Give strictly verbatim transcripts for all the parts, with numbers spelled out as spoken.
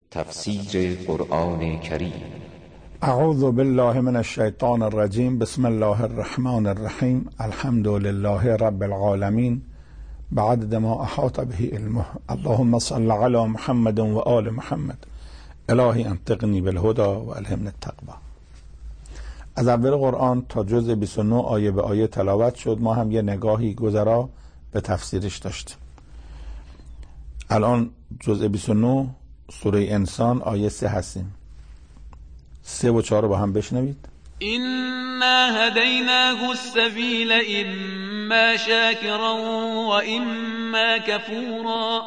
تفسیر قرآن کریم. اعوذ بالله من الشیطان الرجیم. بسم الله الرحمن الرحیم. الحمد لله رب العالمین بعدد ما احاط به علمه. اللهم صل علی محمد و آل محمد. الهی انطقنی بالهدى و الهمنی التقوی. از اول قرآن تا جزء بیست و نه آیه به آیه تلاوت شد. ما هم یه نگاهی گذرا به تفسیرش داشتیم. الان جزء بیست و نه سوره انسان آیه سه هستیم. سه و چهار رو با هم بشنوید. إنا هديناه السبيل إما شاكرا وإما كفورا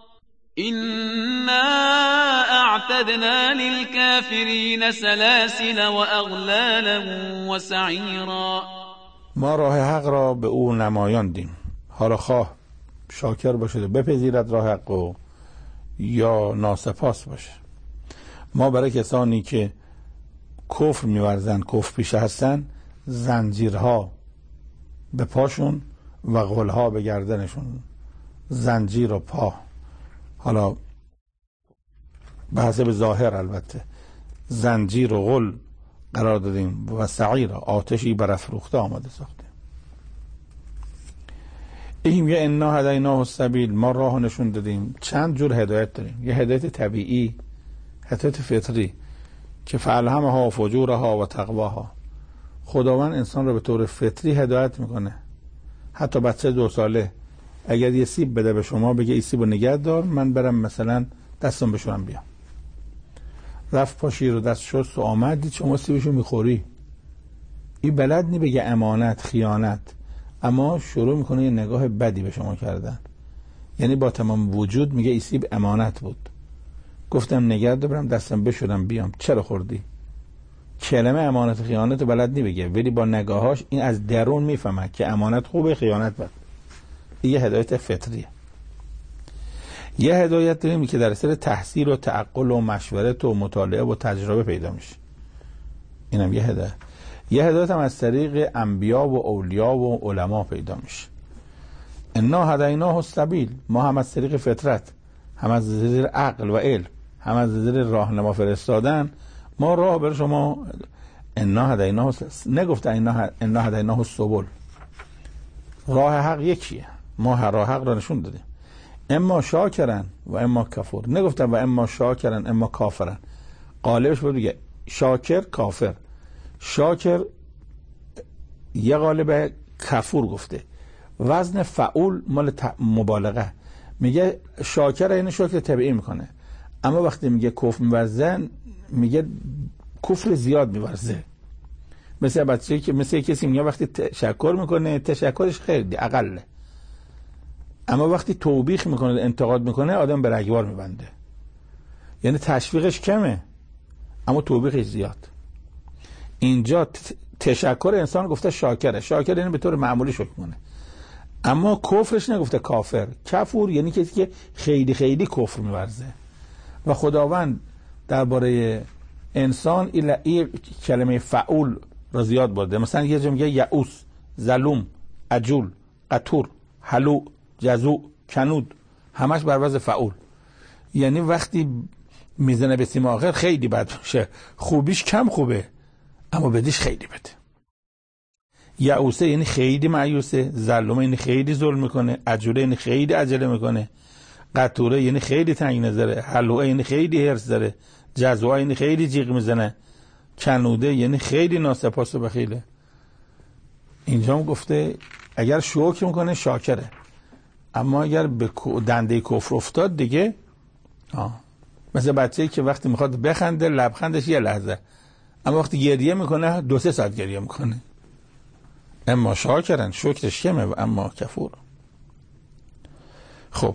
إنا أعتدنا للكافرين سلاسل وأغلالا وسعيرا. ما راه حق را به او نمایاندیم، حالا خواه شاکر باشه بپذیرد راه حق و یا ناسپاس باشه. ما برای کسانی که کفر می‌ورزن، کفر پیشه هستن، زنجیرها به پاشون و غلها به گردنشون، زنجیر و پا، حالا به حسب ظاهر البته، زنجیر و غل قرار دادیم و سعیر، آتشی برافروخته آماده ساختیم. این یه انا هدیناه السبیل، ما راه نشون دادیم. چند جور هدایت داریم. یه هدایت طبیعی، هدایت فطری که فالهمها و فجورها و تقواها. خداوند انسان رو به طور فطری هدایت میکنه. حتی بچه دو ساله اگر یه سیب بده به شما، بگه این سیب رو نگه دار، من برم مثلا دستم بشورم بیام، رفت پاشی رو دست شست و آمد، دید شما سیبشو میخوری، این بلد نی بگه امانت خیانت، اما شروع میکنه یه نگاه بدی به شما کردن. یعنی با تمام وجود میگه این سیب امانت بود، گفتم نگه دار، برم دستم بشورم بیام، چرا خوردی؟ کلمه امانت خیانت بلد نی بگه، ولی با نگاهاش این از درون میفهمه که امانت خوبه، خیانت بد. یه هدایت فطریه. یه هدایت داریم که در اثر تحصیل و تعقل و مشورت و مطالعه و تجربه پیدا میشه. اینم یه هدایت. یه هدایت هم از طریق انبیا و اولیا و علما پیدا میشه. انا هدیناه السبیل، ما هم از طریق فطرت، هم از طریق عقل و علم، هم از طریق راهنما فرستادن، ما راه بر شما. انا هدیناه، نگفته انا هدیناه السبل، راه حق یکیه، ما راه حق را نشون دادیم. اما شاکرن و اما کفور، نگفتن و اما شاکرن اما کافرن. قالبش بود دیگه، شاکر کافر، شاکر یه قالب، کفور گفته. وزن فعول مال مبالغه، میگه شاکر اینو شکر طبیعی میکنه، اما وقتی میگه کفر میورزن، میگه کفر زیاد میورزه. مثل بچه‌ای که مثل کسی میگه وقتی تشکر میکنه، تشکرش خیلی اقله، اما وقتی توبیخ میکنه، انتقاد میکنه، آدم به رگبار میبنده. یعنی تشویقش کمه اما توبیخش زیاد. اینجا تشکر انسان گفته شاکره، شاکر یعنی به طور معمولی شکر کنه، اما کفرش نگفته کافر. کفور یعنی کسی که خیلی خیلی کفر میورزه. و خداوند درباره انسان این کلمه فعول را زیاد برده. مثلا یه جا میگه یئوس، ظلوم، عجول، قتور، حلو، جزوع، کنود، همش بر وزن فعول. یعنی وقتی میزنه به سیم آخر خیلی بد میشه، خوبیش کم خوبه اما بدیش خیلی بده. یئوسه یعنی خیلی مایوسه، ظلومه یعنی خیلی ظلم میکنه، عجوله یعنی خیلی عجله میکنه، قطوره یعنی خیلی تنگ نظره، حلوه یعنی خیلی هرس داره، جزوه یعنی خیلی جیغ میزنه، کنوده یعنی خیلی ناسپاس و بخیله. اینجا هم گفته اگر شکر میکنه شاکره، اما اگر به دنده کفر افتاد دیگه آه. مثل بچه‌ای که وقتی میخواد بخنده لبخندش یه لحظه، اما وقتی گریه میکنه دو سه ساعت گریه میکنه. اما شاکرن، شکرش کمه و اما کفور. خب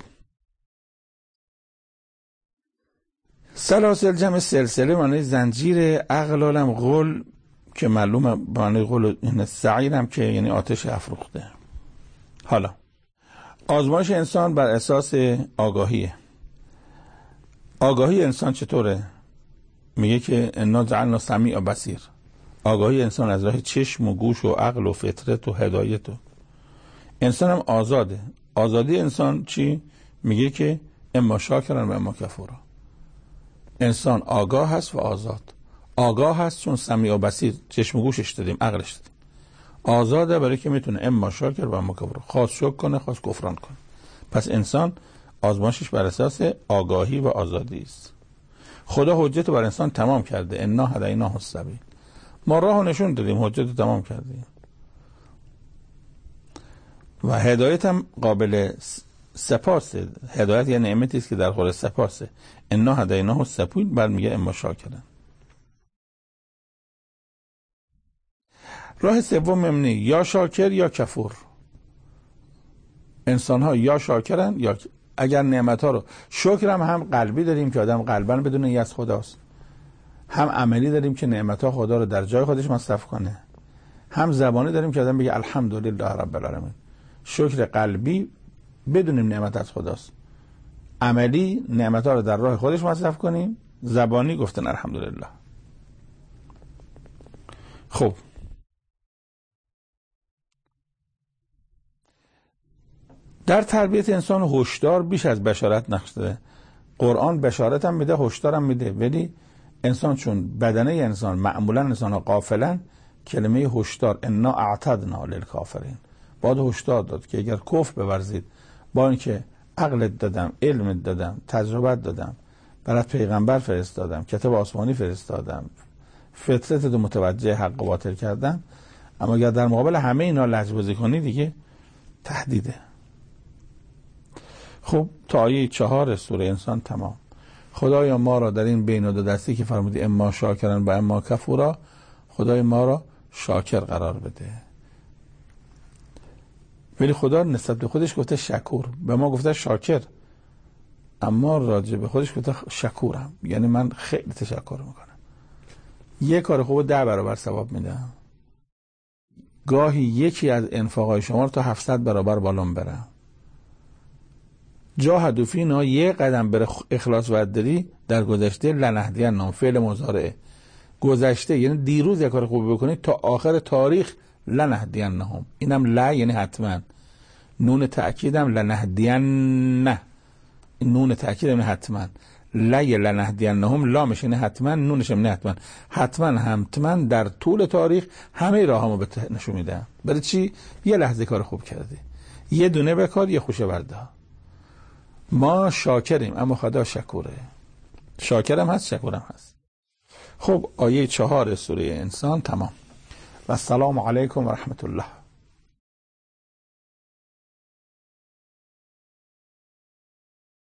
سلاسل جمع سلسله معنی زنجیر، اغلالم غل که معلومه معنی غل، این سعیر هم که یعنی آتش افروخته. حالا آزمایش انسان بر اساس آگاهیه. آگاهی انسان چطوره؟ میگه که انا جعلنا سمیع و بصیر. آگاهی انسان از راه چشم و گوش و عقل و فطرت و هدایت. و انسان هم آزاده. آزادی انسان چی؟ میگه که اما شاکرن و اما کفورا. انسان آگاه هست و آزاد. آگاه هست چون سمیع و بصیر چشم و گوشش دادیم، عقلش دادیم. آزاده برای که میتونه اما شاکر و اما کفور، خواست شکر کنه خواست کفران کنه. پس انسان آزمایشش بر اساس آگاهی و آزادی است. خدا حجت بر انسان تمام کرده. انا هدیناه السبیل، ما راهو نشون دادیم، حجت تمام کردیم و هدایت هم قابل سپاسه. هدایت یعنی نعمتی است که در خور سپاسه. انا هدیناه السبیل بعد میگه اما شاکرن. راه سوم ممنی، یا شاکر یا کفور. انسان ها یا شاکرن یا اگر نعمت ها رو، شکر هم هم قلبی داریم که آدم قلبا بدون یه از خداست، هم عملی داریم که نعمت ها خدا رو در جای خودش مصرف کنه، هم زبانی داریم که آدم بگه الحمدلله رب العالمین. شکر قلبی بدونیم نعمت از خداست، عملی نعمت ها رو در راه خودش مصرف کنیم، زبانی گفتن الحمدلله. خب در تربیت انسان هشدار بیش از بشارت نقش داره. قرآن بشارت هم میده، هشدار هم میده، ولی انسان چون بدنه انسان معمولا انسان ها غافلن، کلمه هشدار انا اعتدنا للکافرین، باید هشدار داد که اگر کفر بورزید، با اینکه عقلت دادم، علمت دادم، تجربت دادم، برات پیغمبر فرستادم، کتاب آسمانی فرستادم، فطرت رو متوجه حق و باطل کردم، اما اگر در مقابل همه اینا لجبازی کنی دیگه تهدیده. خب تا آیه چهار سوره انسان تمام. خدایا ما را در این بین و دو دستی که فرمودی اما شاکرن و اما کفورا، خدای ما را شاکر قرار بده. ولی خدا نسبت به خودش گفته شکور، به ما گفته شاکر، اما راجع به خودش گفته شکورم، یعنی من خیلی تشکر میکنم. یه کار خوب ده برابر ثواب میدم. گاهی یکی از انفاقای شما رو تا هفتصد برابر بالون برم. جاهدوا فینا یه قدم بر اخلاص و داری در گذشته لنهدینهم، فعل مضارعه گذشته یعنی دیروز یک کار خوب بکنید تا آخر تاریخ لنهدینهم، اینم لا یعنی حتما، نون تأکیدم لنهدین، نه نون تأکید یعنی حتما، لا لنهدینهم لامش یعنی حتما، نونش یعنی حتما، حتما حتما در طول تاریخ همه راهامو بهت نشون میدم. برای چی؟ یه لحظه کار خوب کردی، یه دونه بکار، یه خوشه برده. ما شاکریم اما خدا شکوره. شاکرم هست شکورم هست. خب آیه چهار سوره انسان تمام. و السلام علیکم و رحمت الله.